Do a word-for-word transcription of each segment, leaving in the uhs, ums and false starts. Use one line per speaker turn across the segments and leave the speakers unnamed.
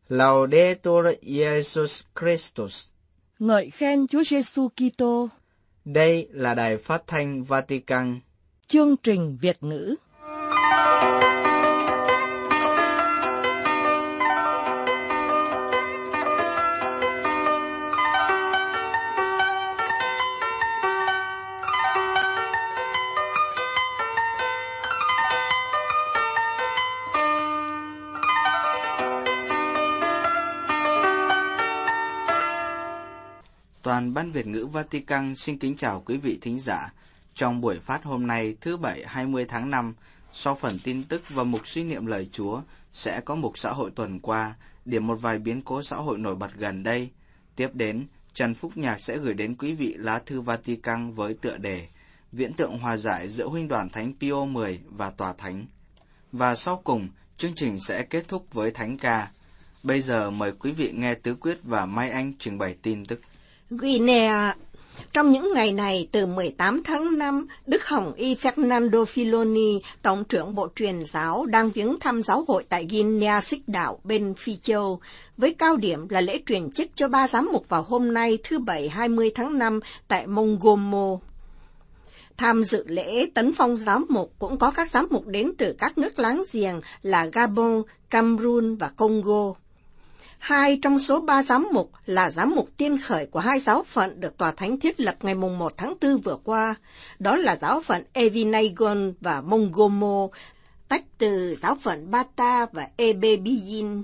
Laudetur Jesus Christus.
Ngợi khen Chúa Giêsu Kitô.
Đây là đài phát thanh Vatican.
Chương trình Việt ngữ.
Toàn ban Việt ngữ Vatican xin kính chào quý vị thính giả. Trong buổi phát hôm nay thứ Bảy hai mươi tháng năm, sau phần tin tức và mục suy niệm lời Chúa, sẽ có mục xã hội tuần qua, điểm một vài biến cố xã hội nổi bật gần đây. Tiếp đến, Trần Phúc Nhạc sẽ gửi đến quý vị lá thư Vatican với tựa đề Viễn tượng hòa giải giữa Huynh đoàn Thánh Pio mười và Tòa Thánh. Và sau cùng, chương trình sẽ kết thúc với Thánh ca. Bây giờ mời quý vị nghe Tứ Quyết và Mai Anh trình bày tin tức.
Guinea. Trong những ngày này, từ mười tám tháng năm, Đức Hồng Y Fernando Filoni, Tổng trưởng Bộ Truyền giáo, đang viếng thăm giáo hội tại Guinea Xích Đạo bên Phi Châu, với cao điểm là lễ truyền chức cho ba giám mục vào hôm nay thứ Bảy hai mươi tháng năm tại Mongomo. Tham dự lễ tấn phong giám mục cũng có các giám mục đến từ các nước láng giềng là Gabon, Cameroon và Congo. Hai trong số ba giám mục là giám mục tiên khởi của hai giáo phận được Tòa Thánh thiết lập ngày mùng một tháng tư vừa qua, đó là giáo phận Evinaygon và Mongomo, tách từ giáo phận Bata và Ebebiyin.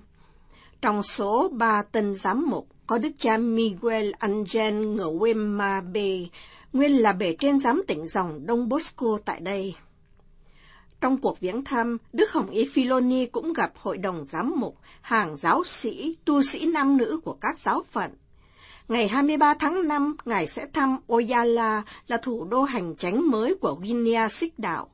Trong số ba tân giám mục có Đức cha Miguel Angel Nguema-Be, nguyên là bề trên giám tỉnh dòng Don Bosco tại đây. Trong cuộc viếng thăm, Đức Hồng Y Filoni cũng gặp hội đồng giám mục, hàng giáo sĩ, tu sĩ nam nữ của các giáo phận. Ngày hai mươi ba tháng năm, Ngài sẽ thăm Oyala, là thủ đô hành chánh mới của Guinea Xích Đạo.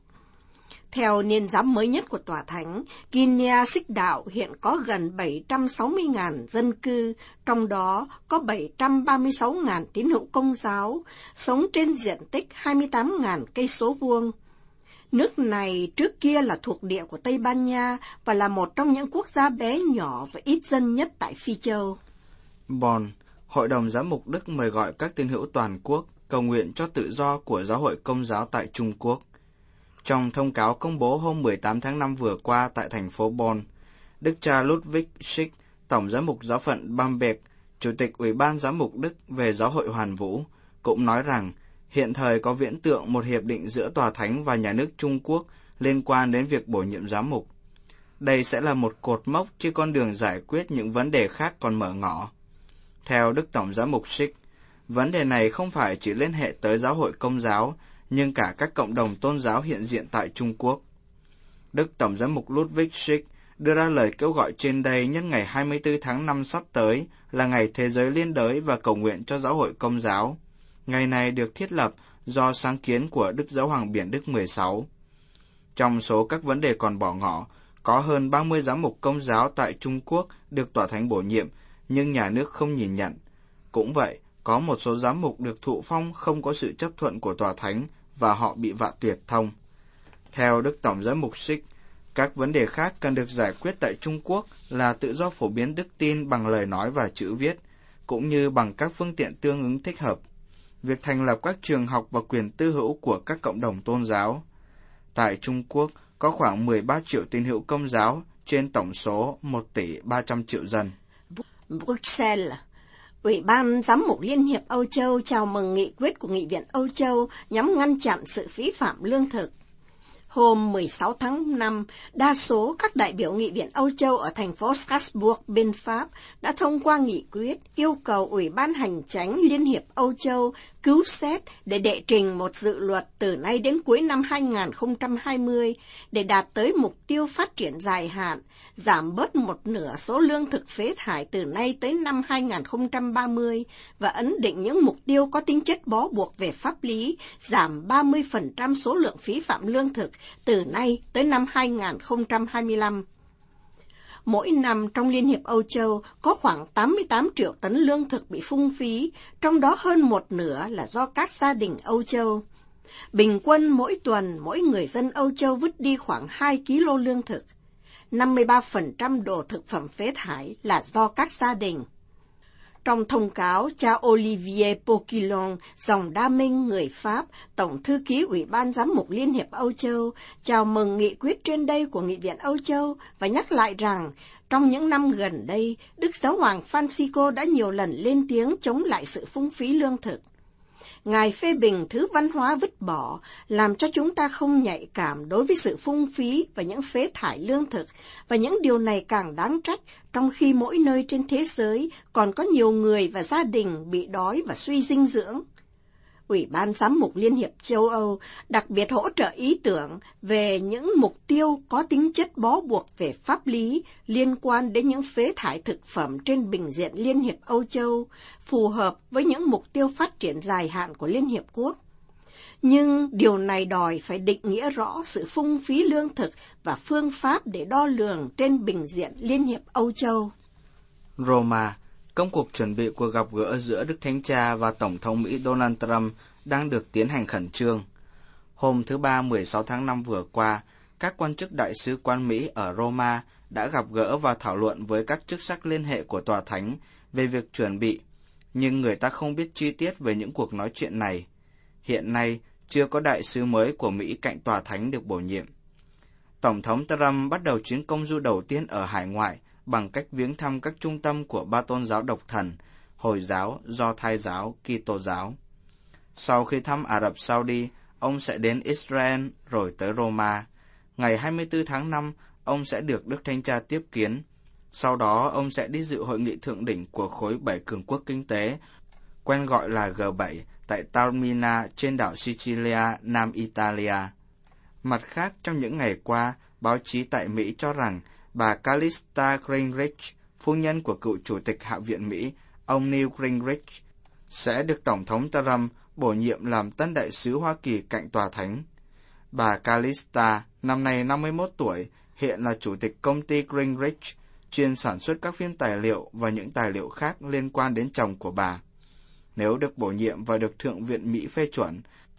Theo niên giám mới nhất của Tòa Thánh, Guinea Xích Đạo hiện có gần bảy trăm sáu mươi nghìn dân cư, trong đó có bảy trăm ba mươi sáu nghìn tín hữu Công giáo, sống trên diện tích hai mươi tám nghìn cây số vuông. Nước này trước kia là thuộc địa của Tây Ban Nha và là một trong những quốc gia bé nhỏ và ít dân nhất tại Phi Châu.
Bonn, Hội đồng Giám mục Đức mời gọi các tín hữu toàn quốc cầu nguyện cho tự do của giáo hội Công giáo tại Trung Quốc. Trong thông cáo công bố hôm mười tám tháng năm vừa qua tại thành phố Bonn, Đức cha Ludwig Schick, Tổng giám mục giáo phận Bamberg, Chủ tịch Ủy ban Giám mục Đức về giáo hội Hoàn Vũ, cũng nói rằng hiện thời có viễn tượng một hiệp định giữa Tòa Thánh và nhà nước Trung Quốc liên quan đến việc bổ nhiệm giám mục. Đây sẽ là một cột mốc trên con đường giải quyết những vấn đề khác còn mở ngỏ. Theo Đức Tổng giám mục Schick, vấn đề này không phải chỉ liên hệ tới giáo hội Công giáo, nhưng cả các cộng đồng tôn giáo hiện diện tại Trung Quốc. Đức Tổng giám mục Ludwig Schick đưa ra lời kêu gọi trên đây nhân ngày hai mươi tư tháng năm sắp tới là Ngày Thế giới Liên đới và cầu nguyện cho giáo hội Công giáo. Ngày này được thiết lập do sáng kiến của Đức Giáo hoàng Biển Đức mười sáu. Trong số các vấn đề còn bỏ ngỏ, có hơn ba mươi giám mục Công giáo tại Trung Quốc được Tòa Thánh bổ nhiệm, nhưng nhà nước không nhìn nhận. Cũng vậy, có một số giám mục được thụ phong không có sự chấp thuận của Tòa Thánh và họ bị vạ tuyệt thông. Theo Đức Tổng giám mục Schick, các vấn đề khác cần được giải quyết tại Trung Quốc là tự do phổ biến đức tin bằng lời nói và chữ viết, cũng như bằng các phương tiện tương ứng thích hợp. Việc thành lập các trường học và quyền tư hữu của các cộng đồng tôn giáo. Tại Trung Quốc có khoảng mười ba triệu tín hữu Công giáo trên tổng số một tỷ ba trăm triệu dân.
Bruxelles. Ủy ban Giám mục Liên hiệp Âu Châu chào mừng nghị quyết của Nghị viện Âu Châu nhằm ngăn chặn sự phí phạm lương thực. Hôm mười sáu tháng năm, đa số các đại biểu Nghị viện Âu Châu ở thành phố Strasbourg bên Pháp đã thông qua nghị quyết yêu cầu Ủy ban Hành chánh Liên hiệp Âu Châu cứu xét để đệ trình một dự luật từ nay đến cuối năm hai nghìn không trăm hai mươi để đạt tới mục tiêu phát triển dài hạn, giảm bớt một nửa số lương thực phế thải từ nay tới năm hai nghìn không trăm ba mươi và ấn định những mục tiêu có tính chất bó buộc về pháp lý, giảm ba mươi phần trăm số lượng phí phạm lương thực từ nay tới năm hai nghìn không trăm hai mươi lăm. Mỗi năm trong Liên hiệp Âu Châu có khoảng tám mươi tám triệu tấn lương thực bị phung phí, trong đó hơn một nửa là do các gia đình Âu Châu. Bình quân mỗi tuần, mỗi người dân Âu Châu vứt đi khoảng hai ki lô lương thực. năm mươi ba phần trăm đồ thực phẩm phế thải là do các gia đình. Trong thông cáo, cha Olivier Poquilon, dòng đa minh người Pháp, Tổng thư ký Ủy ban Giám mục Liên hiệp Âu Châu, chào mừng nghị quyết trên đây của Nghị viện Âu Châu và nhắc lại rằng, trong những năm gần đây, Đức Giáo hoàng Francisco đã nhiều lần lên tiếng chống lại sự phung phí lương thực. Ngài phê bình thứ văn hóa vứt bỏ, làm cho chúng ta không nhạy cảm đối với sự phung phí và những phế thải lương thực, và những điều này càng đáng trách trong khi mỗi nơi trên thế giới còn có nhiều người và gia đình bị đói và suy dinh dưỡng. Ủy ban Giám mục Liên hiệp châu Âu đặc biệt hỗ trợ ý tưởng về những mục tiêu có tính chất bó buộc về pháp lý liên quan đến những phế thải thực phẩm trên bình diện Liên hiệp Âu Châu, phù hợp với những mục tiêu phát triển dài hạn của Liên hiệp Quốc. Nhưng điều này đòi phải định nghĩa rõ sự phung phí lương thực và phương pháp để đo lường trên bình diện Liên hiệp Âu Châu.
Roma, công cuộc chuẩn bị cuộc gặp gỡ giữa Đức Thánh Cha và Tổng thống Mỹ Donald Trump đang được tiến hành khẩn trương. Hôm thứ Ba mười sáu tháng năm vừa qua, các quan chức đại sứ quán Mỹ ở Roma đã gặp gỡ và thảo luận với các chức sắc liên hệ của Tòa Thánh về việc chuẩn bị, nhưng người ta không biết chi tiết về những cuộc nói chuyện này. Hiện nay, chưa có đại sứ mới của Mỹ cạnh Tòa Thánh được bổ nhiệm. Tổng thống Trump bắt đầu chuyến công du đầu tiên ở hải ngoại bằng cách viếng thăm các trung tâm của ba tôn giáo độc thần, Hồi giáo, Do Thái giáo, Kitô giáo. Sau khi thăm Ả Rập Saudi, ông sẽ đến Israel rồi tới Roma. Ngày hai mươi tư tháng năm, ông sẽ được Đức Thánh Cha tiếp kiến. Sau đó, ông sẽ đi dự hội nghị thượng đỉnh của khối bảy cường quốc kinh tế, quen gọi là G bảy, tại Taormina trên đảo Sicilia, Nam Italia. Mặt khác, trong những ngày qua, báo chí tại Mỹ cho rằng bà Callista Gingrich, phu nhân của cựu Chủ tịch Hạ viện Mỹ, ông Newt Gingrich, sẽ được Tổng thống Trump bổ nhiệm làm tân đại sứ Hoa Kỳ cạnh Tòa Thánh. Bà Callista, năm nay năm mươi mốt tuổi, hiện là chủ tịch công ty Gingrich, chuyên sản xuất các phim tài liệu và những tài liệu khác liên quan đến chồng của bà. Nếu được bổ nhiệm và được Thượng viện Mỹ phê chuẩn,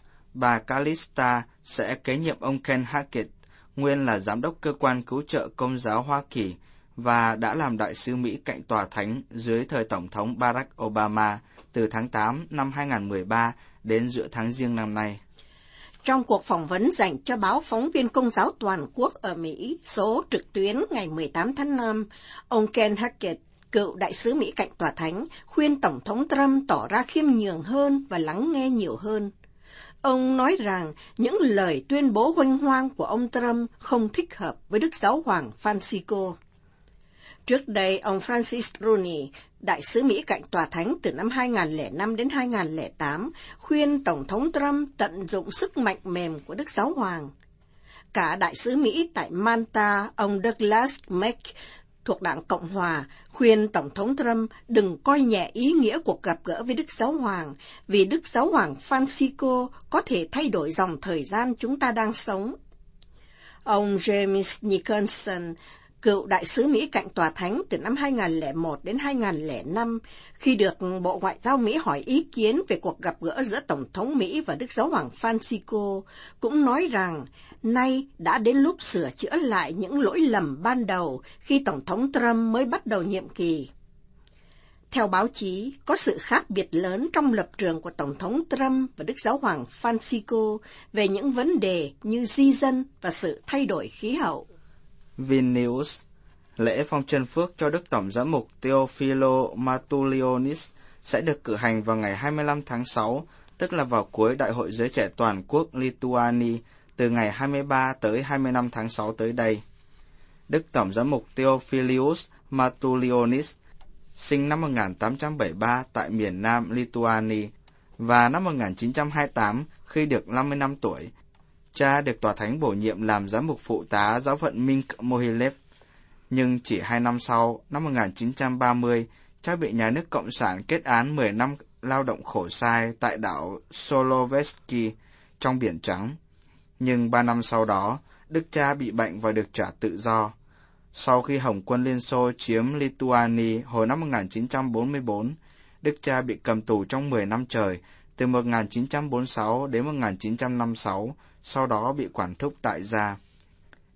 bà Callista sẽ kế nhiệm ông Ken Hackett, nguyên là giám đốc cơ quan cứu trợ Công giáo Hoa Kỳ và đã làm đại sứ Mỹ cạnh Tòa Thánh dưới thời Tổng thống Barack Obama từ tháng tám năm hai nghìn không trăm mười ba đến giữa tháng Giêng năm nay.
Trong cuộc phỏng vấn dành cho báo phóng viên Công giáo toàn quốc ở Mỹ, số trực tuyến ngày mười tám tháng năm, ông Ken Hackett, cựu đại sứ Mỹ cạnh Tòa Thánh, khuyên Tổng thống Trump tỏ ra khiêm nhường hơn và lắng nghe nhiều hơn. Ông nói rằng những lời tuyên bố huênh hoang của ông Trump không thích hợp với Đức Giáo hoàng Francisco. Trước đây, ông Francis Rooney, đại sứ Mỹ cạnh Tòa Thánh từ năm hai nghìn không trăm lẻ năm đến hai nghìn không trăm lẻ tám, khuyên Tổng thống Trump tận dụng sức mạnh mềm của Đức Giáo hoàng. Cả đại sứ Mỹ tại Malta, ông Douglas Mack, thuộc Đảng Cộng Hòa, khuyên Tổng thống Trump đừng coi nhẹ ý nghĩa cuộc gặp gỡ với Đức Giáo hoàng, vì Đức Giáo hoàng Francisco có thể thay đổi dòng thời gian chúng ta đang sống. Ông James Nicholson, cựu đại sứ Mỹ cạnh Tòa Thánh từ năm hai nghìn không trăm lẻ một đến hai nghìn không trăm lẻ năm, khi được Bộ Ngoại giao Mỹ hỏi ý kiến về cuộc gặp gỡ giữa Tổng thống Mỹ và Đức Giáo hoàng Francisco, cũng nói rằng nay đã đến lúc sửa chữa lại những lỗi lầm ban đầu khi Tổng thống Trump mới bắt đầu nhiệm kỳ. Theo báo chí, có sự khác biệt lớn trong lập trường của Tổng thống Trump và Đức Giáo hoàng Francisco về những vấn đề như di dân và sự thay đổi khí hậu.
Vilnius, lễ phong chân phước cho Đức Tổng giám mục Theophilo Matulionis sẽ được cử hành vào ngày hai mươi lăm tháng sáu, tức là vào cuối Đại hội Giới Trẻ Toàn quốc Lithuania, từ ngày hai mươi ba tới hai mươi lăm tháng sáu tới đây. Đức Tổng giám mục Theophilus Matulionis sinh năm một nghìn tám trăm bảy mươi ba tại miền Nam Lithuania và năm một nghìn chín trăm hai mươi tám khi được năm mươi lăm tuổi, cha được Tòa Thánh bổ nhiệm làm giám mục phụ tá giáo phận Minsk Mohilev. Nhưng chỉ hai năm sau, năm một nghìn chín trăm ba mươi, cha bị nhà nước Cộng sản kết án mười năm lao động khổ sai tại đảo Solovetsky trong Biển Trắng. Nhưng ba năm sau đó, đức cha bị bệnh và được trả tự do. Sau khi Hồng quân Liên Xô chiếm Lithuania hồi năm một nghìn chín trăm bốn mươi bốn, đức cha bị cầm tù trong mười năm trời, từ một nghìn chín trăm bốn mươi sáu đến một nghìn chín trăm năm mươi sáu, sau đó bị quản thúc tại gia.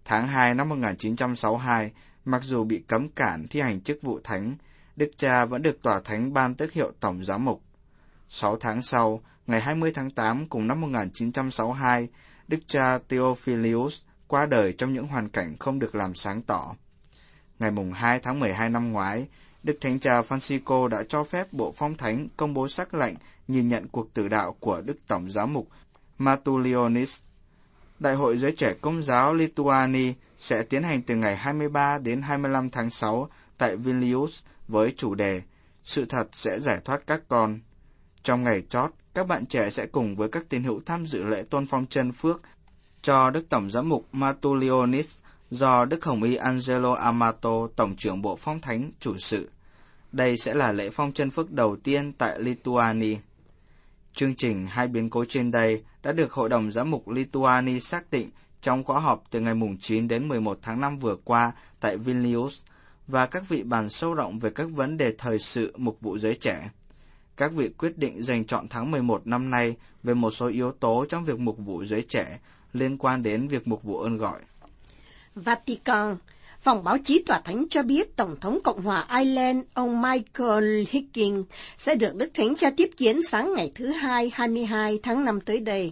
Tháng hai năm một nghìn chín trăm sáu mươi hai, mặc dù bị cấm cản thi hành chức vụ thánh, Đức cha vẫn được tòa thánh ban tước hiệu tổng giám mục. Sáu tháng sau, ngày hai mươi tháng tám cùng năm một nghìn chín trăm sáu mươi hai, Đức cha Theophilus qua đời trong những hoàn cảnh không được làm sáng tỏ. Ngày hai tháng mười hai năm ngoái, Đức Thánh cha Francisco đã cho phép Bộ Phong Thánh công bố sắc lệnh nhìn nhận cuộc tử đạo của Đức Tổng giám mục Matulionis. Đại hội giới trẻ Công giáo Lithuania sẽ tiến hành từ ngày hai mươi ba đến hai mươi lăm tháng sáu tại Vilnius với chủ đề Sự thật sẽ giải thoát các con. Trong ngày chót, các bạn trẻ sẽ cùng với các tín hữu tham dự lễ tôn phong chân phước cho Đức Tổng giám mục Matulionis do Đức Hồng y Angelo Amato, Tổng trưởng Bộ Phong Thánh, chủ sự. Đây sẽ là lễ phong chân phước đầu tiên tại Lithuania. Chương trình hai biến cố trên đây đã được Hội đồng Giám mục Lithuania xác định trong khóa họp từ ngày chín đến mười một tháng năm vừa qua tại Vilnius, và các vị bàn sâu rộng về các vấn đề thời sự mục vụ giới trẻ. Các vị quyết định dành chọn tháng mười một năm nay về một số yếu tố trong việc mục vụ giới trẻ liên quan đến việc mục vụ ơn gọi.
Vatican. Phòng báo chí Tòa Thánh cho biết Tổng thống Cộng hòa Ireland ông Michael Higgins sẽ được Đức Thánh cha tiếp kiến sáng ngày thứ Hai, hai mươi hai tháng năm tới đây.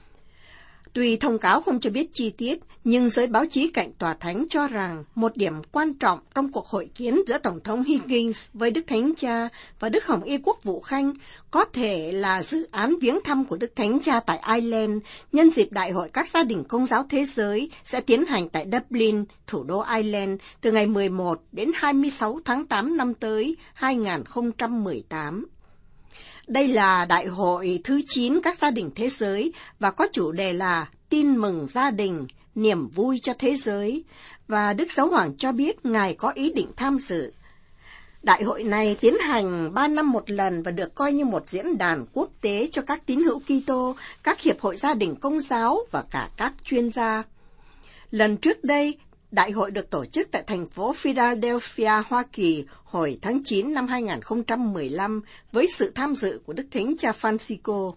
Tuy thông cáo không cho biết chi tiết, nhưng giới báo chí cạnh Tòa Thánh cho rằng một điểm quan trọng trong cuộc hội kiến giữa Tổng thống Higgins với Đức Thánh Cha và Đức Hồng y Quốc vụ Khanh có thể là dự án viếng thăm của Đức Thánh Cha tại Ireland nhân dịp Đại hội các gia đình Công giáo thế giới sẽ tiến hành tại Dublin, thủ đô Ireland, từ ngày mười một đến hai mươi sáu tháng tám năm tới hai nghìn không trăm mười tám. Đây là đại hội thứ chín các gia đình thế giới và có chủ đề là Tin mừng gia đình, niềm vui cho thế giới, và Đức Giáo hoàng cho biết Ngài có ý định tham dự. Đại hội này tiến hành ba năm một lần và được coi như một diễn đàn quốc tế cho các tín hữu Kitô, các hiệp hội gia đình Công giáo và cả các chuyên gia. Lần trước đây, đại hội được tổ chức tại thành phố Philadelphia, Hoa Kỳ hồi tháng chín năm hai nghìn không trăm mười lăm với sự tham dự của Đức Thánh cha Francisco.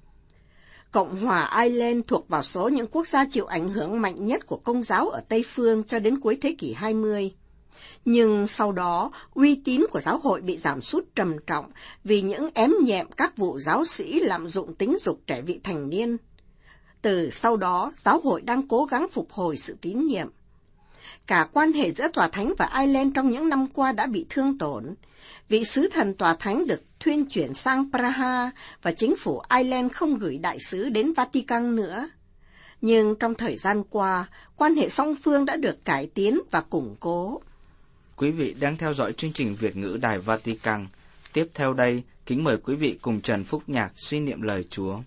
Cộng hòa Ireland thuộc vào số những quốc gia chịu ảnh hưởng mạnh nhất của Công giáo ở Tây Phương cho đến cuối thế kỷ hai mươi. Nhưng sau đó, uy tín của giáo hội bị giảm sút trầm trọng vì những ém nhẹm các vụ giáo sĩ lạm dụng tính dục trẻ vị thành niên. Từ sau đó, giáo hội đang cố gắng phục hồi sự tín nhiệm. Cả quan hệ giữa Tòa Thánh và Ireland trong những năm qua đã bị thương tổn. Vị sứ thần Tòa Thánh được thuyên chuyển sang Praha và chính phủ Ireland không gửi đại sứ đến Vatican nữa. Nhưng trong thời gian qua, quan hệ song phương đã được cải tiến và củng cố.
Quý vị đang theo dõi chương trình Việt ngữ Đài Vatican. Tiếp theo đây, kính mời quý vị cùng Trần Phúc Nhạc suy niệm lời Chúa.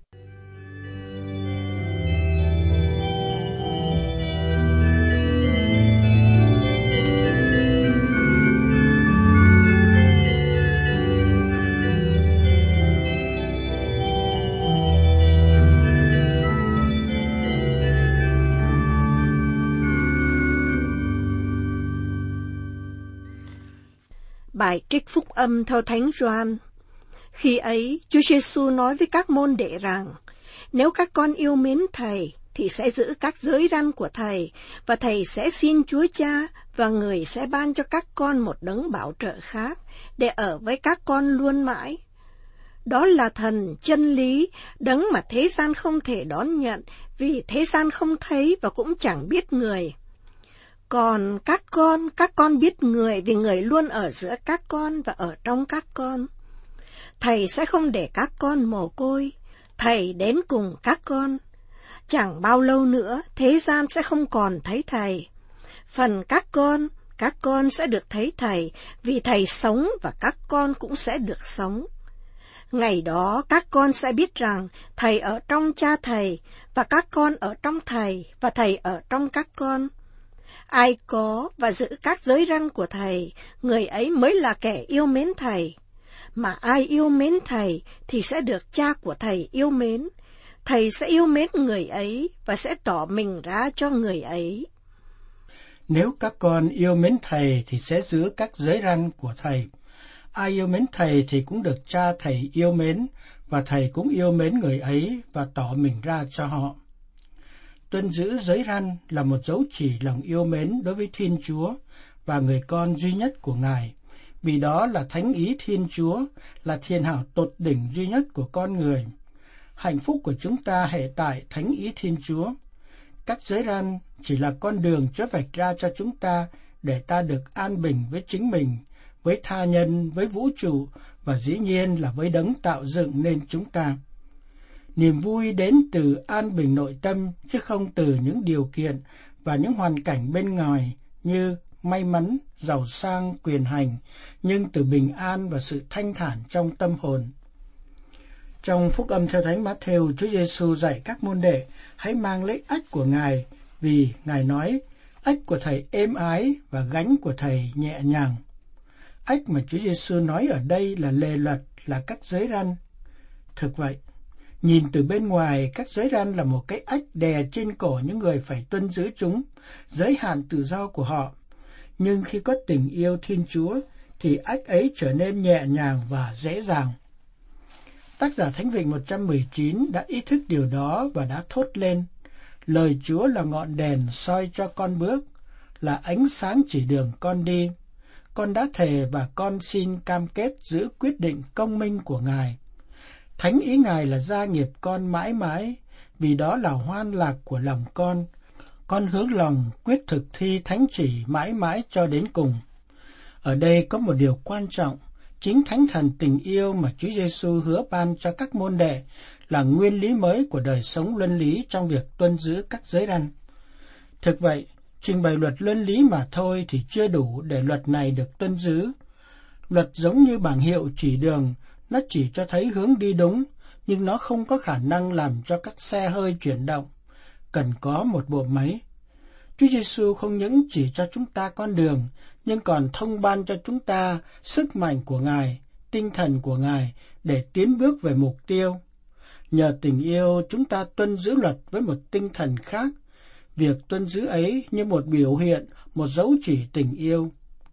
Bài trích phúc âm theo Thánh Gioan. Khi ấy, Chúa Giêsu nói với các môn đệ rằng, nếu các con yêu mến Thầy, thì sẽ giữ các giới răn của Thầy, và Thầy sẽ xin Chúa Cha, và Người sẽ ban cho các con một đấng bảo trợ khác, để ở với các con luôn mãi. Đó là Thần chân lý, đấng mà thế gian không thể đón nhận, vì thế gian không thấy và cũng chẳng biết Người. Còn các con, các con biết Người vì Người luôn ở giữa các con và ở trong các con. Thầy sẽ không để các con mồ côi, Thầy đến cùng các con. Chẳng bao lâu nữa, thế gian sẽ không còn thấy Thầy. Phần các con, các con sẽ được thấy Thầy, vì Thầy sống và các con cũng sẽ được sống. Ngày đó các con sẽ biết rằng Thầy ở trong Cha Thầy, và các con ở trong Thầy, và Thầy ở trong các con. Ai có và giữ các giới răn của Thầy, người ấy mới là kẻ yêu mến Thầy. Mà ai yêu mến Thầy thì sẽ được Cha của Thầy yêu mến. Thầy sẽ yêu mến người ấy và sẽ tỏ mình ra cho người ấy.
Nếu các con yêu mến Thầy thì sẽ giữ các giới răn của Thầy. Ai yêu mến Thầy thì cũng được Cha Thầy yêu mến, và Thầy cũng yêu mến người ấy và tỏ mình ra cho họ. tuân giữ giới răn là một dấu chỉ lòng yêu mến đối với Thiên Chúa và người con duy nhất của Ngài, vì đó là thánh ý Thiên Chúa, là thiên hảo tột đỉnh duy nhất của con người. Hạnh phúc của chúng ta hệ tại thánh ý Thiên Chúa. Các giới răn chỉ là con đường Chúa vạch ra cho chúng ta để ta được an bình với chính mình, với tha nhân, với vũ trụ và dĩ nhiên là với đấng tạo dựng nên chúng ta. Niềm vui đến từ an bình nội tâm chứ không từ những điều kiện và những hoàn cảnh bên ngoài như may mắn, giàu sang, quyền hành, nhưng từ bình an và sự thanh thản trong tâm hồn. Trong Phúc âm theo Thánh Mát-thêu, Chúa Giêsu dạy các môn đệ hãy mang lấy ách của Ngài, vì Ngài nói, ách của Thầy êm ái và gánh của Thầy nhẹ nhàng. Ách mà Chúa Giêsu nói ở đây là lề luật, là các giới răn. Thực vậy, nhìn từ bên ngoài, các giới răn là một cái ách đè trên cổ những người phải tuân giữ chúng, giới hạn tự do của họ. Nhưng khi có tình yêu Thiên Chúa, thì ách ấy trở nên nhẹ nhàng và dễ dàng. Tác giả Thánh Vịnh một trăm mười chín đã ý thức điều đó và đã thốt lên, lời Chúa là ngọn đèn soi cho con bước, là ánh sáng chỉ đường con đi. Con đã thề và con xin cam kết giữ quyết định công minh của Ngài. Thánh ý Ngài là gia nghiệp con mãi mãi, vì đó là hoan lạc của lòng con. Con hướng lòng quyết thực thi thánh chỉ mãi mãi cho đến cùng. Ở đây có một điều quan trọng, chính Thánh Thần tình yêu mà Chúa Giêsu hứa ban cho các môn đệ là nguyên lý mới của đời sống luân lý trong việc tuân giữ các giới răn. Thực vậy, trình bày luật luân lý mà thôi thì chưa đủ để luật này được tuân giữ. Luật giống như bảng hiệu chỉ đường, nó chỉ cho thấy hướng đi đúng, nhưng nó không có khả năng làm cho các xe hơi chuyển động. Cần có một bộ máy. Chúa Giêsu không những chỉ cho chúng ta con đường, nhưng còn thông ban cho chúng ta sức mạnh của Ngài, tinh thần của Ngài để tiến bước về mục tiêu. Nhờ tình yêu, chúng ta tuân giữ luật với một tinh thần khác. Việc tuân giữ ấy như một biểu hiện, một dấu chỉ tình yêu.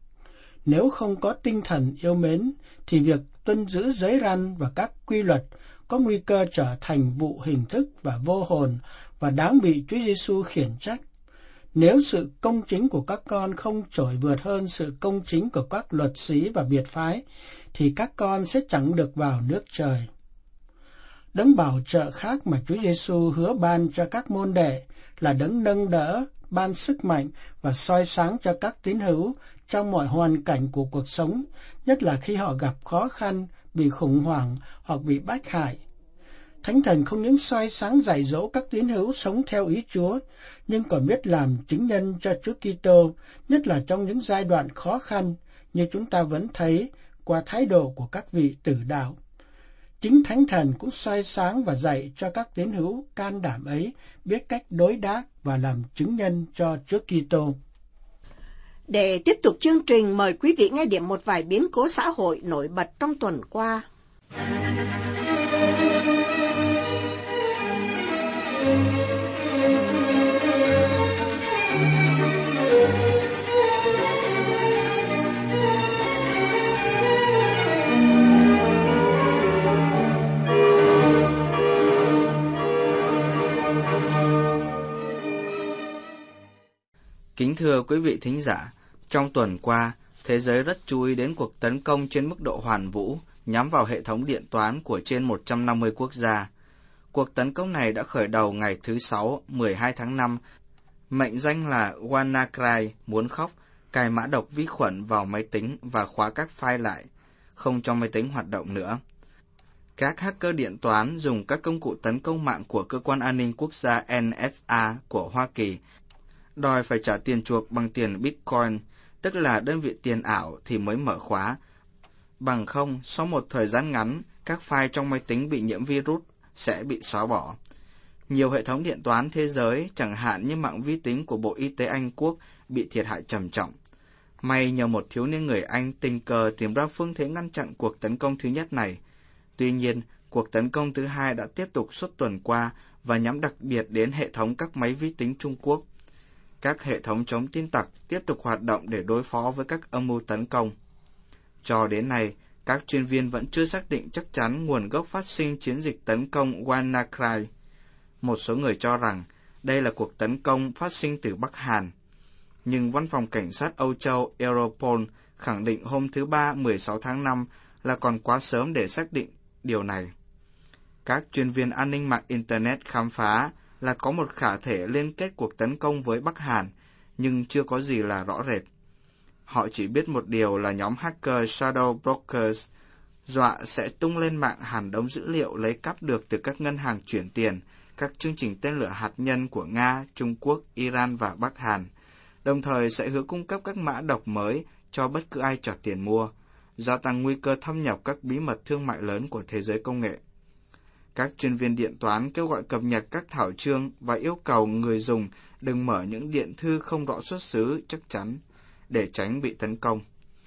Nếu không có tinh thần yêu mến, thì việc tuân giữ giới răn và các quy luật có nguy cơ trở thành vụ hình thức và vô hồn và đáng bị Chúa Giêsu khiển trách. Nếu sự công chính của các con không trội vượt hơn sự công chính của các luật sĩ và biệt phái, thì các con sẽ chẳng được vào nước trời. Đấng bảo trợ khác mà Chúa Giêsu hứa ban cho các môn đệ là đấng nâng đỡ, ban sức mạnh và soi sáng cho các tín hữu trong mọi hoàn cảnh của cuộc sống, nhất là khi họ gặp khó khăn, bị khủng hoảng hoặc bị bách hại. Thánh Thần không những soi sáng dạy dỗ các tín hữu sống theo ý Chúa, nhưng còn biết làm chứng nhân cho Chúa Kitô, nhất là trong những giai đoạn khó khăn, như chúng ta vẫn thấy qua thái độ của các vị tử đạo. Chính Thánh Thần cũng soi sáng và dạy cho các tín hữu can đảm ấy biết cách đối đáp và làm chứng nhân cho Chúa Kitô.
Để tiếp tục chương trình, mời quý vị nghe điểm một vài biến cố xã hội nổi bật trong tuần qua.
Kính thưa quý vị thính giả, trong tuần qua, thế giới rất chú ý đến cuộc tấn công trên mức độ hoàn vũ nhắm vào hệ thống điện toán của trên một trăm năm mươi quốc gia. Cuộc tấn công này đã khởi đầu ngày thứ Sáu, mười hai tháng năm, mệnh danh là WannaCry muốn khóc, cài mã độc vi khuẩn vào máy tính và khóa các file lại, không cho máy tính hoạt động nữa. Các hacker điện toán dùng các công cụ tấn công mạng của Cơ quan An ninh Quốc gia N S A của Hoa Kỳ, đòi phải trả tiền chuộc bằng tiền Bitcoin, tức là đơn vị tiền ảo thì mới mở khóa. Bằng không, sau một thời gian ngắn, các file trong máy tính bị nhiễm virus sẽ bị xóa bỏ. Nhiều hệ thống điện toán thế giới, chẳng hạn như mạng vi tính của Bộ Y tế Anh Quốc, bị thiệt hại trầm trọng. May nhờ một thiếu niên người Anh tình cờ tìm ra phương thế ngăn chặn cuộc tấn công thứ nhất này. Tuy nhiên, cuộc tấn công thứ hai đã tiếp tục suốt tuần qua và nhắm đặc biệt đến hệ thống các máy vi tính Trung Quốc. Các hệ thống chống tin tặc tiếp tục hoạt động để đối phó với các âm mưu tấn công. Cho đến nay, các chuyên viên vẫn chưa xác định chắc chắn nguồn gốc phát sinh chiến dịch tấn công WannaCry. Một số người cho rằng đây là cuộc tấn công phát sinh từ Bắc Hàn. Nhưng Văn phòng Cảnh sát Âu Châu Europol khẳng định hôm thứ Ba mười sáu tháng năm là còn quá sớm để xác định điều này. Các chuyên viên an ninh mạng Internet khám phá là có một khả thể liên kết cuộc tấn công với Bắc Hàn, nhưng chưa có gì là rõ rệt. Họ chỉ biết một điều là nhóm hacker Shadow Brokers dọa sẽ tung lên mạng hàng đống dữ liệu lấy cắp được từ các ngân hàng chuyển tiền, các chương trình tên lửa hạt nhân của Nga, Trung Quốc, Iran và Bắc Hàn, đồng thời sẽ hứa cung cấp các mã độc mới cho bất cứ ai trả tiền mua, gia tăng nguy cơ thâm nhập các bí mật thương mại lớn của thế giới công nghệ. Các chuyên viên điện toán kêu gọi cập nhật các thảo chương và yêu cầu người dùng đừng mở những điện thư không rõ xuất xứ chắc chắn để tránh bị tấn công.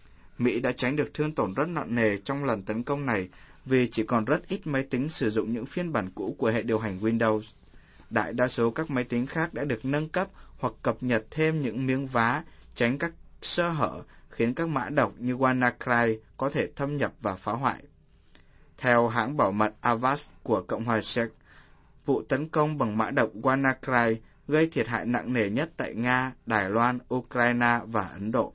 Mỹ đã tránh được thương tổn rất nặng nề trong lần tấn công này vì chỉ còn rất ít máy tính sử dụng những phiên bản cũ của hệ điều hành Windows. Đại đa số các máy tính khác đã được nâng cấp hoặc cập nhật thêm những miếng vá tránh các sơ hở khiến các mã độc như WannaCry có thể thâm nhập và phá hoại. Theo hãng bảo mật Avast của Cộng hòa Czech, vụ tấn công bằng mã độc WannaCry gây thiệt hại nặng nề nhất tại Nga, Đài Loan, Ukraine và Ấn Độ.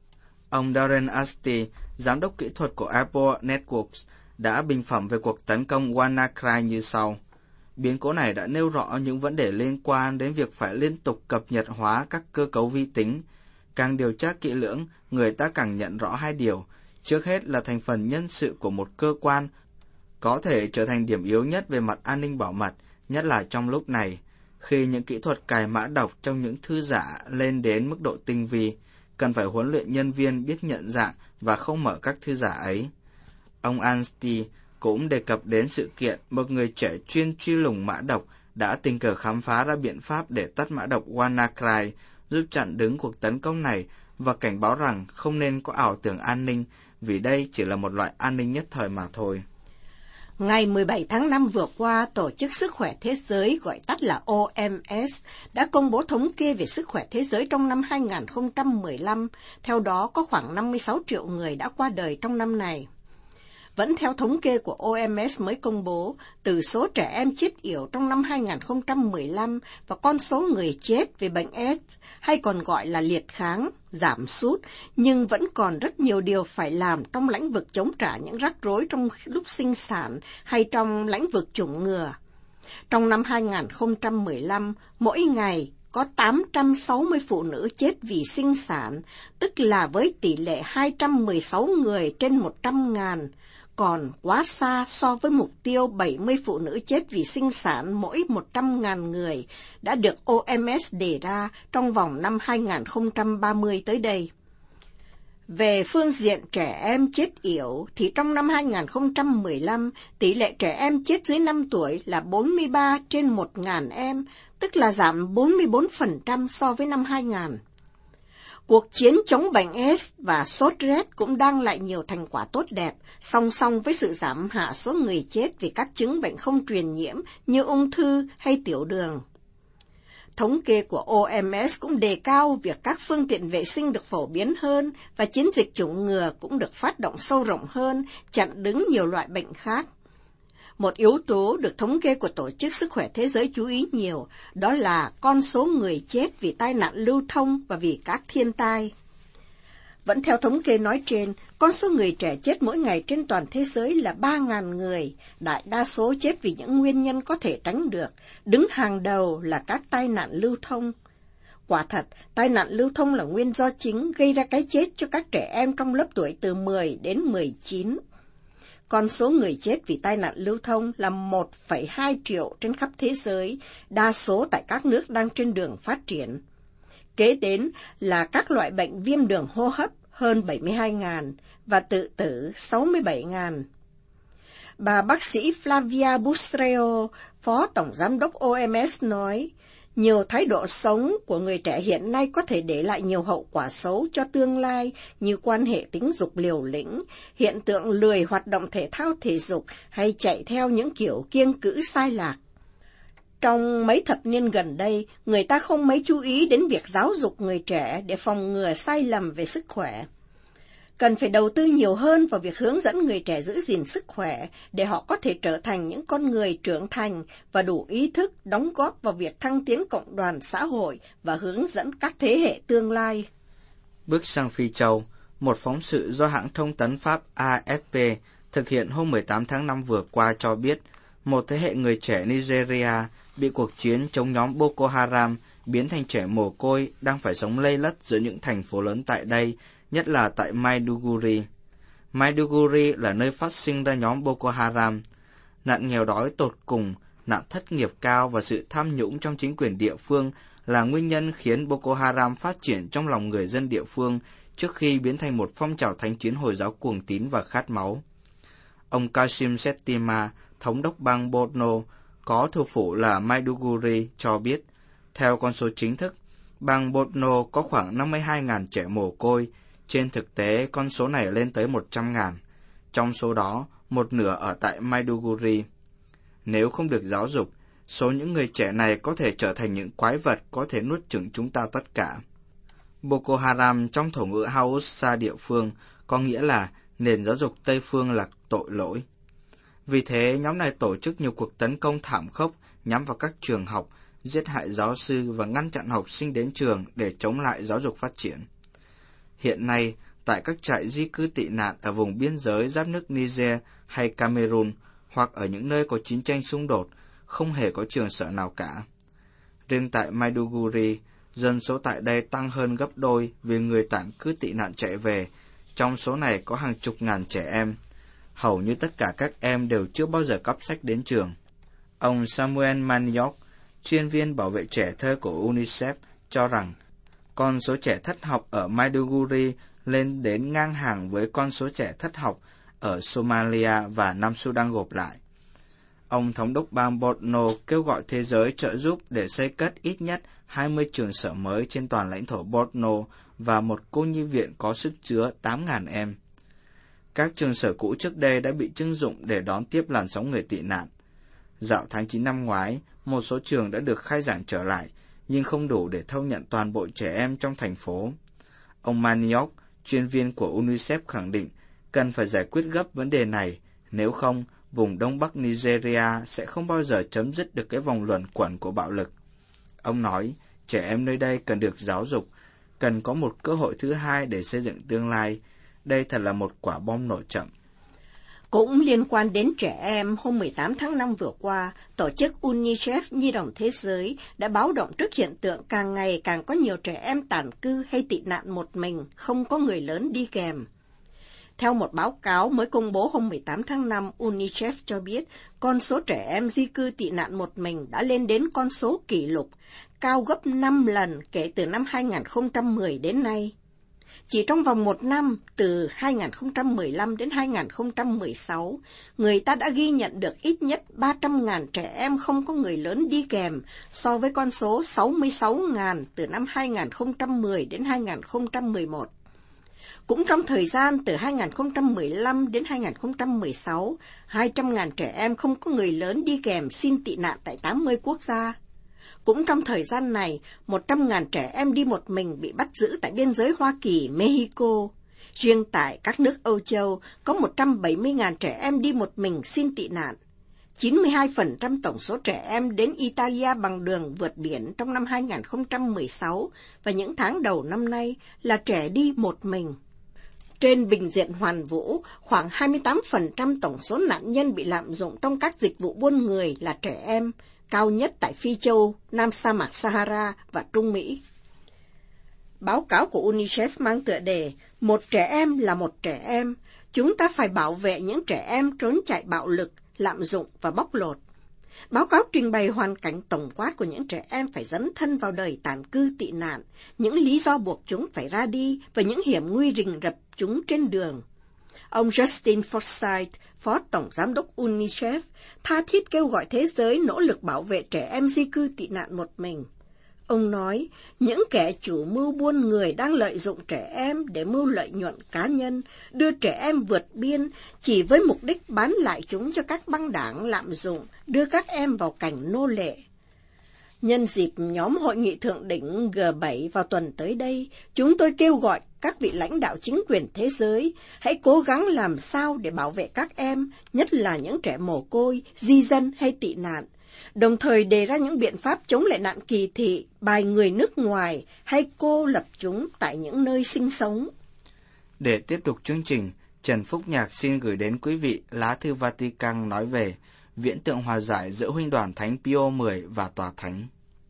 Ông Darren Asti, giám đốc kỹ thuật của Apple Networks, đã bình phẩm về cuộc tấn công WannaCry như sau. Biến cố này đã nêu rõ những vấn đề liên quan đến việc phải liên tục cập nhật hóa các cơ cấu vi tính. Càng điều tra kỹ lưỡng, người ta càng nhận rõ hai điều. Trước hết là thành phần nhân sự của một cơ quan có thể trở thành điểm yếu nhất về mặt an ninh bảo mật, nhất là trong lúc này, khi những kỹ thuật cài mã độc trong những thư giả lên đến mức độ tinh vi, cần phải huấn luyện nhân viên biết nhận dạng và không mở các thư giả ấy. Ông Anstey cũng đề cập đến sự kiện một người trẻ chuyên truy lùng mã độc đã tình cờ khám phá ra biện pháp để tắt mã độc WannaCry, giúp chặn đứng cuộc tấn công này và cảnh báo rằng không nên có ảo tưởng an ninh vì đây chỉ là một loại an ninh nhất thời mà thôi.
Ngày mười bảy tháng năm vừa qua, Tổ chức Sức khỏe Thế giới, gọi tắt là O M S, đã công bố thống kê về sức khỏe thế giới trong năm hai không một lăm. Theo đó, có khoảng năm mươi sáu triệu người đã qua đời trong năm này. Vẫn theo thống kê của O M S mới công bố, từ số trẻ em chết yểu trong năm hai không một lăm và con số người chết vì bệnh AIDS, hay còn gọi là liệt kháng, giảm sút, nhưng vẫn còn rất nhiều điều phải làm trong lĩnh vực chống trả những rắc rối trong lúc sinh sản hay trong lĩnh vực chủng ngừa. Trong năm hai không một lăm, mỗi ngày có tám trăm sáu mươi phụ nữ chết vì sinh sản, tức là với tỷ lệ hai trăm mười sáu người trên một trăm ngàn, còn quá xa so với mục tiêu bảy mươi phụ nữ chết vì sinh sản mỗi một trăm ngàn người đã được O M S đề ra trong vòng năm hai không ba mươi tới đây. Về phương diện trẻ em chết yểu thì trong năm hai không một lăm, tỷ lệ trẻ em chết dưới năm tuổi là bốn mươi ba trên một ngàn em, tức là giảm bốn mươi bốn phần trăm so với năm hai nghìn. Cuộc chiến chống bệnh AIDS và sốt rét cũng đang lại nhiều thành quả tốt đẹp, song song với sự giảm hạ số người chết vì các chứng bệnh không truyền nhiễm như ung thư hay tiểu đường. Thống kê của O M S cũng đề cao việc các phương tiện vệ sinh được phổ biến hơn và chiến dịch chủng ngừa cũng được phát động sâu rộng hơn, chặn đứng nhiều loại bệnh khác. Một yếu tố được thống kê của Tổ chức Sức khỏe Thế giới chú ý nhiều, đó là con số người chết vì tai nạn lưu thông và vì các thiên tai. Vẫn theo thống kê nói trên, con số người trẻ chết mỗi ngày trên toàn thế giới là ba nghìn người, đại đa số chết vì những nguyên nhân có thể tránh được, đứng hàng đầu là các tai nạn lưu thông. Quả thật, tai nạn lưu thông là nguyên do chính gây ra cái chết cho các trẻ em trong lớp tuổi từ mười đến mười chín. Con số người chết vì tai nạn lưu thông là một phẩy hai triệu trên khắp thế giới, đa số tại các nước đang trên đường phát triển. Kế đến là các loại bệnh viêm đường hô hấp hơn bảy mươi hai nghìn và tự tử sáu mươi bảy nghìn. Bà bác sĩ Flavia Bustreo, Phó Tổng Giám đốc O M S nói, nhiều thái độ sống của người trẻ hiện nay có thể để lại nhiều hậu quả xấu cho tương lai như quan hệ tính dục liều lĩnh, hiện tượng lười hoạt động thể thao thể dục hay chạy theo những kiểu kiêng cữ sai lạc. Trong mấy thập niên gần đây, người ta không mấy chú ý đến việc giáo dục người trẻ để phòng ngừa sai lầm về sức khỏe. cần phải đầu tư nhiều hơn vào việc hướng dẫn người trẻ giữ gìn sức khỏe để họ có thể trở thành những con người trưởng thành và đủ ý thức đóng góp vào việc thăng tiến cộng đoàn xã hội và hướng dẫn các thế hệ tương lai.
Bước sang Phi Châu, một phóng sự do hãng thông tấn Pháp A F P thực hiện hôm mười tám tháng năm vừa qua cho biết, một thế hệ người trẻ Nigeria bị cuộc chiến chống nhóm Boko Haram biến thành trẻ mồ côi đang phải sống lây lất giữa những thành phố lớn tại đây, nhất là tại Maiduguri. Maiduguri là nơi phát sinh ra nhóm Boko Haram. Nạn nghèo đói tột cùng, nạn thất nghiệp cao và sự tham nhũng trong chính quyền địa phương là nguyên nhân khiến Boko Haram phát triển trong lòng người dân địa phương trước khi biến thành một phong trào thánh chiến Hồi giáo cuồng tín và khát máu. Ông Kashim Shettima, thống đốc bang Borno, có thủ phủ là Maiduguri, cho biết, theo con số chính thức, bang Borno có khoảng năm mươi hai nghìn trẻ mồ côi, trên thực tế con số này lên tới một trăm nghìn, trong số đó một nửa ở tại Maiduguri. Nếu không được giáo dục, số những người trẻ này có thể trở thành những quái vật có thể nuốt chửng chúng ta tất cả. Boko Haram trong thổ ngữ Hausa địa phương có nghĩa là nền giáo dục Tây phương là tội lỗi. Vì thế, nhóm này tổ chức nhiều cuộc tấn công thảm khốc nhắm vào các trường học, giết hại giáo sư và ngăn chặn học sinh đến trường để chống lại giáo dục phát triển. Hiện nay, tại các trại di cư tị nạn ở vùng biên giới giáp nước Niger hay Cameroon hoặc ở những nơi có chiến tranh xung đột, không hề có trường sở nào cả. Riêng tại Maiduguri, dân số tại đây tăng hơn gấp đôi vì người tản cư tị nạn chạy về, trong số này có hàng chục ngàn trẻ em. Hầu như tất cả các em đều chưa bao giờ cắp sách đến trường. Ông Samuel Maniok, chuyên viên bảo vệ trẻ thơ của UNICEF, cho rằng con số trẻ thất học ở Maiduguri lên đến ngang hàng với con số trẻ thất học ở Somalia và Nam Sudan gộp lại. Ông thống đốc bang Borno kêu gọi thế giới trợ giúp để xây cất ít nhất hai mươi trường sở mới trên toàn lãnh thổ Borno và một cô nhi viện có sức chứa tám nghìn em. Các trường sở cũ trước đây đã bị trưng dụng để đón tiếp làn sóng người tị nạn. Dạo tháng chín năm ngoái, một số trường đã được khai giảng trở lại, nhưng không đủ để thâu nhận toàn bộ trẻ em trong thành phố. Ông Maniok, chuyên viên của UNICEF khẳng định cần phải giải quyết gấp vấn đề này, nếu không, vùng Đông Bắc Nigeria sẽ không bao giờ chấm dứt được cái vòng luẩn quẩn của bạo lực. Ông nói, trẻ em nơi đây cần được giáo dục, cần có một cơ hội thứ hai để xây dựng tương lai. Đây thật là một quả bom nổ chậm.
Cũng liên quan đến trẻ em, hôm mười tám tháng năm vừa qua, tổ chức UNICEF Nhi đồng Thế giới đã báo động trước hiện tượng càng ngày càng có nhiều trẻ em tản cư hay tị nạn một mình, không có người lớn đi kèm. Theo một báo cáo mới công bố hôm mười tám tháng năm, UNICEF cho biết con số trẻ em di cư tị nạn một mình đã lên đến con số kỷ lục, cao gấp năm lần kể từ năm hai nghìn không trăm mười đến nay. Chỉ trong vòng một năm, từ hai nghìn không trăm mười lăm đến hai nghìn không trăm mười sáu, người ta đã ghi nhận được ít nhất ba trăm nghìn trẻ em không có người lớn đi kèm, so với con số sáu mươi sáu nghìn từ năm hai nghìn không trăm mười đến hai nghìn không trăm mười một. Cũng trong thời gian từ hai nghìn không trăm mười lăm đến hai nghìn không trăm mười sáu, hai trăm nghìn trẻ em không có người lớn đi kèm xin tị nạn tại tám mươi quốc gia. Cũng trong thời gian này, một trăm nghìn trẻ em đi một mình bị bắt giữ tại biên giới Hoa Kỳ, Mexico. Riêng tại các nước Âu Châu, có một trăm bảy mươi nghìn trẻ em đi một mình xin tị nạn. chín mươi hai phần trăm tổng số trẻ em đến Italia bằng đường vượt biển trong năm hai nghìn không trăm mười sáu và những tháng đầu năm nay là trẻ đi một mình. Trên bình diện hoàn vũ, khoảng hai mươi tám phần trăm tổng số nạn nhân bị lạm dụng trong các dịch vụ buôn người là trẻ em, cao nhất tại Phi Châu, Nam sa mạc Sahara và Trung Mỹ. Báo cáo của UNICEF mang tựa đề Một trẻ em là một trẻ em, chúng ta phải bảo vệ những trẻ em trốn chạy bạo lực, lạm dụng và bóc lột. Báo cáo trình bày hoàn cảnh tổng quát của những trẻ em phải dấn thân vào đời tản cư tị nạn, những lý do buộc chúng phải ra đi và những hiểm nguy rình rập chúng trên đường. Ông Justin Forsythe, Phó Tổng Giám đốc UNICEF, tha thiết kêu gọi thế giới nỗ lực bảo vệ trẻ em di cư tị nạn một mình. Ông nói, những kẻ chủ mưu buôn người đang lợi dụng trẻ em để mưu lợi nhuận cá nhân, đưa trẻ em vượt biên chỉ với mục đích bán lại chúng cho các băng đảng lạm dụng, đưa các em vào cảnh nô lệ. Nhân dịp nhóm hội nghị thượng đỉnh G bảy vào tuần tới đây, chúng tôi kêu gọi các vị lãnh đạo chính quyền thế giới hãy cố gắng làm sao để bảo vệ các em, nhất là những trẻ mồ côi, di dân hay tị nạn, đồng thời đề ra những biện pháp chống lại nạn kỳ thị, bài người nước ngoài hay cô lập chúng tại những nơi sinh sống.
Để tiếp tục chương trình, Trần Phúc Nhạc xin gửi đến quý vị lá thư Vatican nói về viễn tượng hòa giải giữa Huynh đoàn Thánh Pio mười và Tòa Thánh.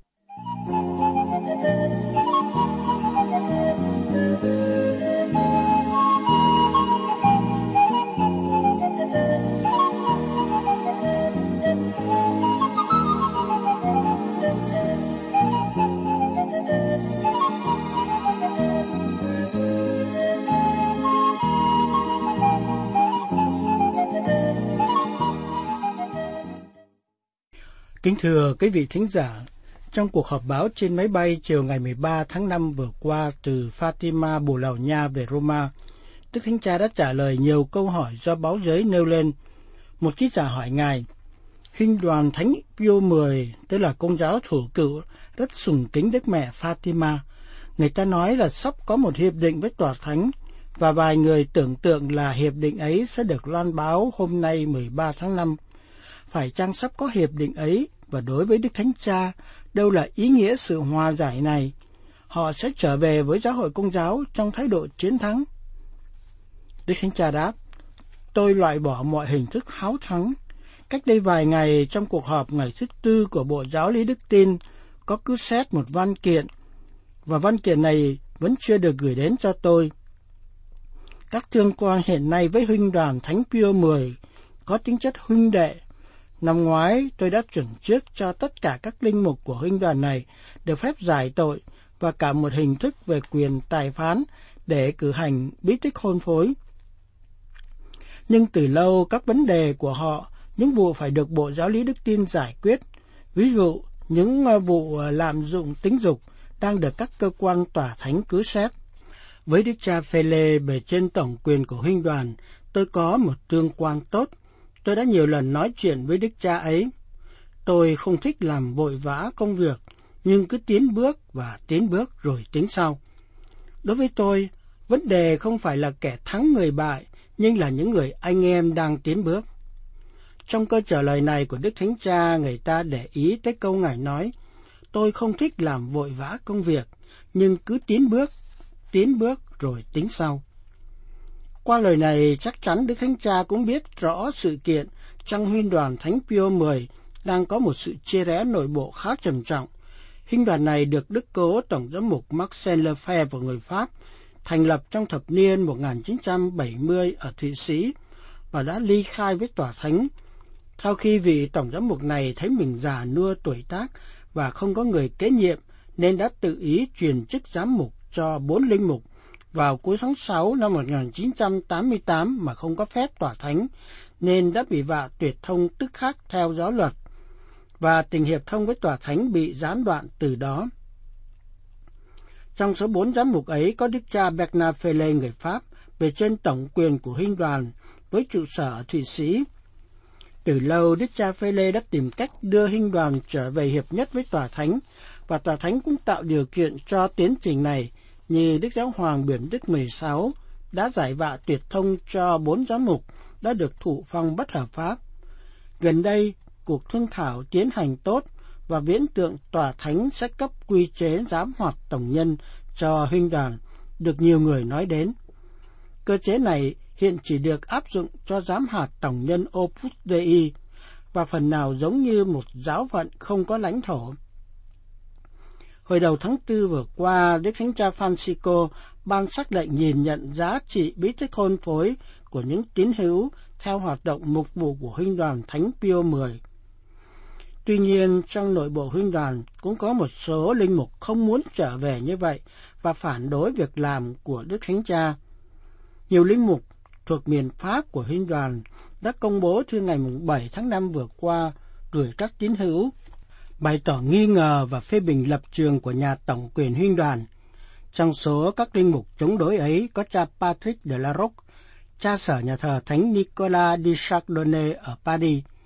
Kính thưa quý vị thính giả, trong cuộc họp báo trên máy bay chiều ngày mười ba tháng năm vừa qua từ Fatima, Bồ Đào Nha về Roma, Đức Thánh Cha đã trả lời nhiều câu hỏi do báo giới nêu lên. Một ký giả hỏi Ngài, Huynh đoàn Thánh Pio mười, tức là Công giáo thủ cựu, rất sùng kính Đức Mẹ Fatima. Người ta nói là sắp có một hiệp định với Tòa Thánh, và vài người tưởng tượng là hiệp định ấy sẽ được loan báo hôm nay mười ba tháng năm. Phải chăng sắp có hiệp định ấy, và đối với Đức Thánh Cha, đâu là ý nghĩa sự hòa giải này? Họ sẽ trở về với giáo hội Công giáo trong thái độ chiến thắng. Đức Thánh Cha đáp, tôi loại bỏ mọi hình thức háo thắng. Cách đây vài ngày, trong cuộc họp ngày thứ tư của Bộ Giáo lý Đức Tin, có cứ xét một văn kiện, và văn kiện này vẫn chưa được gửi đến cho tôi. Các tương quan hiện nay với Huynh đoàn Thánh Pio mười có tính chất huynh đệ. Năm ngoái, tôi đã chuẩn trước cho tất cả các linh mục của huynh đoàn này được phép giải tội và cả một hình thức về quyền tài phán để cử hành bí tích hôn phối. Nhưng từ lâu, các vấn đề của họ, những vụ phải được Bộ Giáo lý Đức Tin giải quyết, ví dụ những vụ lạm dụng tính dục đang được các cơ quan Tòa Thánh cứ xét. Với Đức cha Phê-lê bề trên tổng quyền của huynh đoàn, tôi có một tương quan tốt. Tôi đã nhiều lần nói chuyện với Đức cha ấy. Tôi không thích làm vội vã công việc, nhưng cứ tiến bước và tiến bước rồi tính sau. Đối với tôi, vấn đề không phải là kẻ thắng người bại, nhưng là những người anh em đang tiến bước. Trong câu trả lời này của Đức Thánh Cha, người ta để ý tới câu Ngài nói, tôi không thích làm vội vã công việc, nhưng cứ tiến bước, tiến bước rồi tính sau. Qua lời này, chắc chắn Đức Thánh Cha cũng biết rõ sự kiện trong huynh đoàn Thánh Pio mười đang có một sự chia rẽ nội bộ khá trầm trọng. Huynh đoàn này được Đức Cố Tổng giám mục Marcel Lefebvre của người Pháp thành lập trong thập niên một nghìn chín trăm bảy mươi ở Thụy Sĩ và đã ly khai với Tòa Thánh. Sau khi vị Tổng giám mục này thấy mình già nua tuổi tác và không có người kế nhiệm, nên đã tự ý truyền chức giám mục cho bốn linh mục vào cuối tháng sáu năm một nghìn chín trăm tám mươi tám mà không có phép Tòa Thánh, nên đã bị vạ tuyệt thông tức khắc theo giáo luật, và tình hiệp thông với Tòa Thánh bị gián đoạn từ đó. Trong số bốn giám mục ấy có Đức cha Bernard Phê-lê người Pháp, bề trên tổng quyền của huynh đoàn với trụ sở ở Thụy Sĩ. Từ lâu, Đức cha Phê-lê đã tìm cách đưa huynh đoàn trở về hiệp nhất với Tòa Thánh, và Tòa Thánh cũng tạo điều kiện cho tiến trình này, như Đức Giáo Hoàng Biển Đức mười sáu đã giải vạ tuyệt thông cho bốn giám mục đã được thụ phong bất hợp pháp. Gần đây, cuộc thương thảo tiến hành tốt và viễn tượng Tòa Thánh sẽ cấp quy chế giám hoạt tổng nhân cho huynh đoàn được nhiều người nói đến. Cơ chế này hiện chỉ được áp dụng cho giám hạt tổng nhân Opus Dei và phần nào giống như một giáo phận không có lãnh thổ. Hồi đầu tháng tư vừa qua, Đức Thánh Cha Francisco ban sắc lệnh nhìn nhận giá trị bí tích hôn phối của những tín hữu theo hoạt động mục vụ của huynh đoàn Thánh Pio mười. Tuy nhiên, trong nội bộ huynh đoàn cũng có một số linh mục không muốn trở về như vậy và phản đối việc làm của Đức Thánh Cha. Nhiều linh mục thuộc miền Pháp của huynh đoàn đã công bố thư ngày bảy tháng năm vừa qua gửi các tín hữu, bày tỏ nghi ngờ và phê bình lập trường của nhà tổng quyền huynh đoàn. Trong số các linh mục chống đối ấy có cha Patrick de la Roque, cha sở nhà thờ Thánh Nicolas de Chardonnay ở Paris,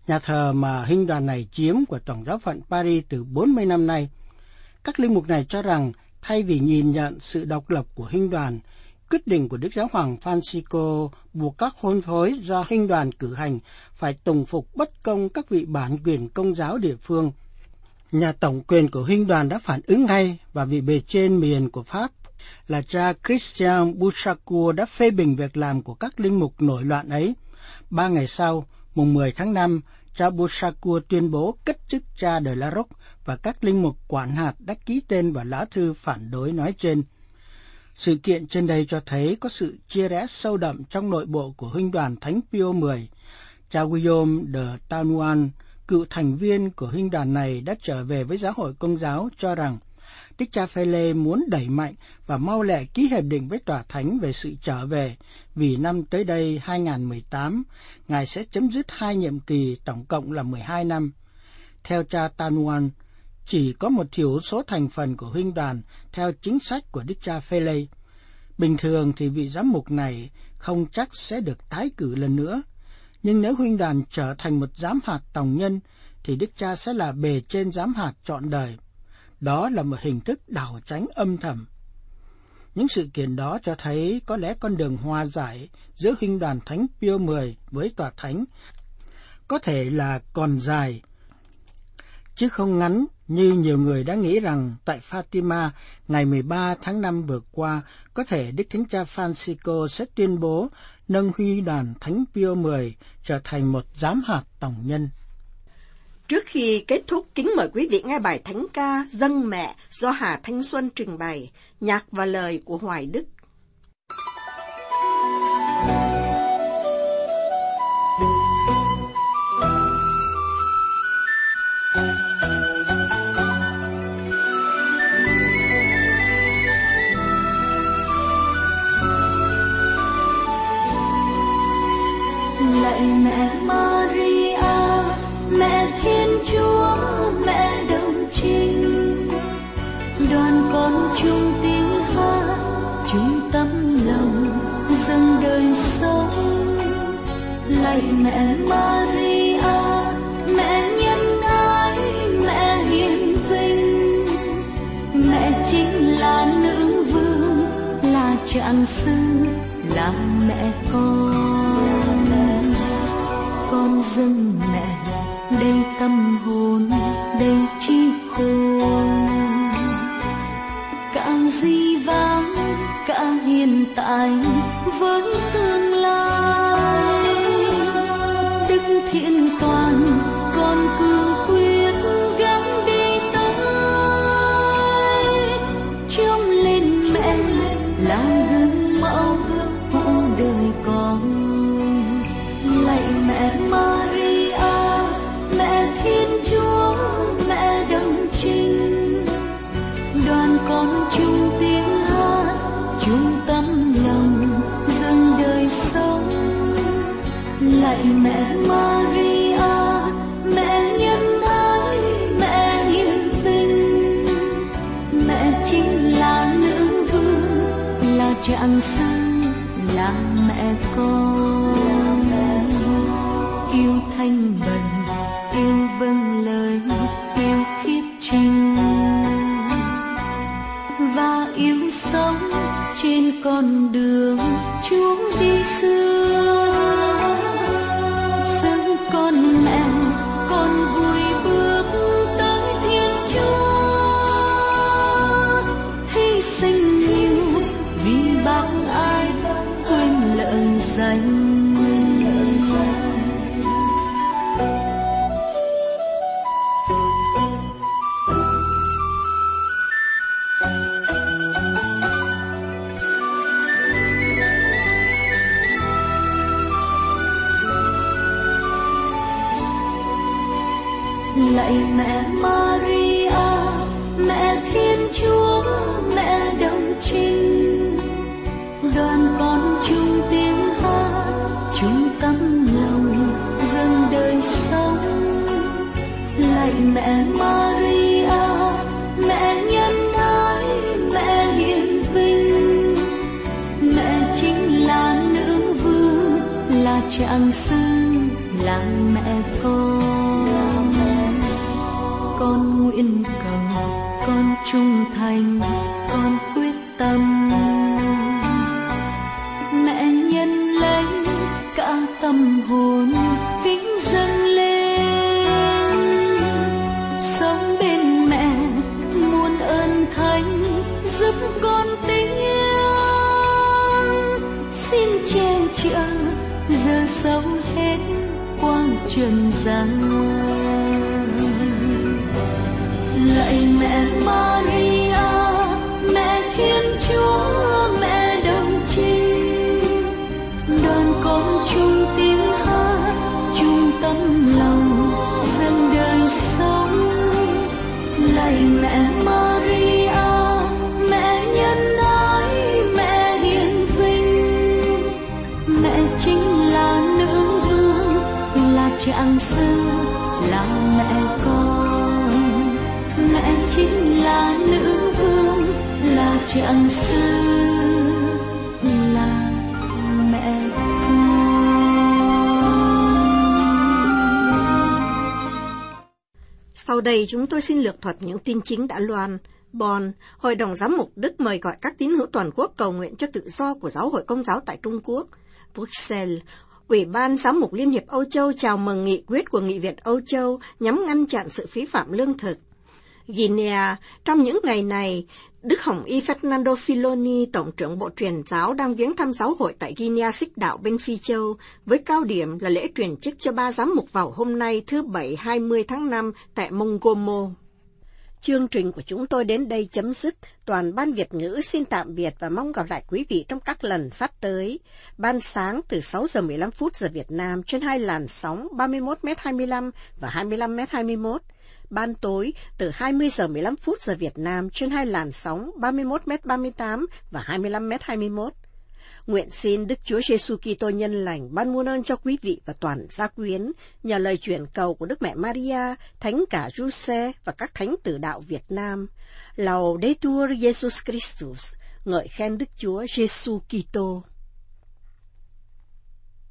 nhà thờ mà Hinh đoàn này chiếm của Tổng giáo phận Paris từ bốn mươi năm nay. Các linh mục này cho rằng thay vì nhìn nhận sự độc lập của Hinh đoàn, quyết định của Đức Giáo hoàng Francisco buộc các hôn phối do Hinh đoàn cử hành phải tùng phục bất công các vị bản quyền công giáo địa phương. Nhà tổng quyền của Hinh đoàn đã phản ứng ngay, và vị bề trên miền của Pháp là cha Christian Bouchacourt đã phê bình việc làm của các linh mục nổi loạn ấy. Ba ngày sau, mùng mười tháng năm, cha Bouchacourt tuyên bố cách chức cha de la Roque, và các linh mục quản hạt đã ký tên vào lá thư phản đối nói trên. Sự kiện trên đây cho thấy có sự chia rẽ sâu đậm trong nội bộ của Hinh đoàn Thánh Pio mười. Cha Guillaume de Tanoan, cựu thành viên của Hinh đoàn này, đã trở về với giáo hội Công giáo cho rằng Đức cha Phêlê muốn đẩy mạnh và mau lẹ ký hiệp định với Tòa Thánh về sự trở về, vì năm tới đây hai nghìn không trăm mười tám, Ngài sẽ chấm dứt hai nhiệm kỳ tổng cộng là mười hai năm. Theo cha Tanoan, chỉ có một thiểu số thành phần của Hinh đoàn theo chính sách của Đức cha Phêlê. Bình thường thì vị giám mục này không chắc sẽ được tái cử lần nữa, nhưng nếu Hinh đoàn trở thành một giám hạt tòng nhân thì Đức cha sẽ là bề trên giám hạt trọn đời. Đó là một hình thức đảo tránh âm thầm. Những sự kiện đó cho thấy có lẽ con đường hòa giải giữa Hinh đoàn Thánh Pio mười với Tòa Thánh có thể là còn dài, chứ không ngắn như nhiều người đã nghĩ rằng tại Fatima ngày mười ba tháng năm vừa qua, có thể Đức Thánh Cha Francisco sẽ tuyên bố nâng Huy đoàn Thánh Pio mười trở thành một giám hạt tòng nhân.
Trước khi kết thúc, kính mời quý vị nghe bài thánh ca Dâng Mẹ do Hà Thanh Xuân trình bày, nhạc và lời của Hoài Đức.
Lạy mẹ Maria, mẹ Thiên Chúa, mẹ đồng trinh, đoàn con chung tiếng hát, chung tấm lòng dâng đời sống. Lạy mẹ Maria, mẹ nhân ái, mẹ hiền vinh, mẹ chính là nữ vương, là trạng sư, là mẹ con. Con dâng mẹ đầy tâm hồn, đầy trí khôn, cả di vãng, cả hiện tại với tương lai. Đức Thiện Toàn con cương quyết gắng đi tới, trông lên mẹ là gương mẫu của đời con. Lạy mẹ Maria, mẹ Thiên Chúa, mẹ đồng trinh, đoàn con chung tiếng hát, chung tấm lòng dâng đời sống. Lạy mẹ Maria, mẹ nhân ái, mẹ hiền vinh, mẹ chính là nữ vương, là trạng sư, là mẹ con. Yêu thanh bần, yêu vâng lời, yêu khiết trinh, và yêu sống trên con đường Chúa đi xưa. Dâng con mẹ, con vui bước tới Thiên Chúa, hy sinh nhiều vì bác ái, quên lợi danh. Lạy mẹ Maria, mẹ Thiên Chúa, mẹ đồng trinh, đoàn con chung tiếng hát, chung tấm lòng dâng đời sống. Lạy mẹ Maria, mẹ nhân ái, mẹ hiền vinh, mẹ chính là nữ vương, là trạng sư, là mẹ con. Con nguyện cầu, con trung thành, con quyết tâm. Mẹ nhân lấy cả tâm hồn kính dâng lên, sống bên mẹ muôn ơn thánh giúp con tiếng. Xin che chở giờ sâu hết quang trần gian. Lạy mẹ Maria, mẹ Thiên Chúa, mẹ đồng trinh, đoàn con chung tiếng hát, chung tâm lòng dâng đời sống. Lạy mẹ Maria, mẹ nhân ái, mẹ hiền vinh, mẹ chính là nữ vương, là trạng sư, là mẹ con. Mẹ chính là nữ vương, là trạng sư, là mẹ con.
Sau đây chúng tôi xin lược thuật những tin chính đã loan. Bonn, Hội đồng Giám mục Đức mời gọi các tín hữu toàn quốc cầu nguyện cho tự do của Giáo hội Công giáo tại Trung Quốc. Bruxelles, Ủy ban Giám mục Liên hiệp Âu Châu chào mừng nghị quyết của Nghị viện Âu Châu nhằm ngăn chặn sự phí phạm lương thực. Guinea, trong những ngày này, Đức Hồng Y Fernando Filoni, Tổng trưởng Bộ Truyền giáo đang viếng thăm giáo hội tại Guinea Xích Đạo bên Phi Châu, với cao điểm là lễ truyền chức cho ba giám mục vào hôm nay thứ Bảy hai mươi tháng năm tại Mongomo. Chương trình của chúng tôi đến đây chấm dứt. Toàn ban Việt ngữ xin tạm biệt và mong gặp lại quý vị trong các lần phát tới. Ban sáng từ sáu giờ mười lăm phút giờ Việt Nam trên hai làn sóng ba mươi mốt mét hai mươi lăm và hai mươi lăm mét hai mươi mốt. Ban tối từ hai mươi giờ mười lăm phút giờ Việt Nam trên hai làn sóng ba mươi mốt mét ba mươi tám và hai mươi lăm mét hai mươi mốt. Nguyện xin Đức Chúa Giêsu Kitô nhân lành ban muôn ơn cho quý vị và toàn gia quyến, nhờ lời chuyển cầu của Đức Mẹ Maria, Thánh cả Giuse và các thánh tử đạo Việt Nam. Laudetur Jesus Christus, ngợi khen Đức Chúa Giêsu Kitô.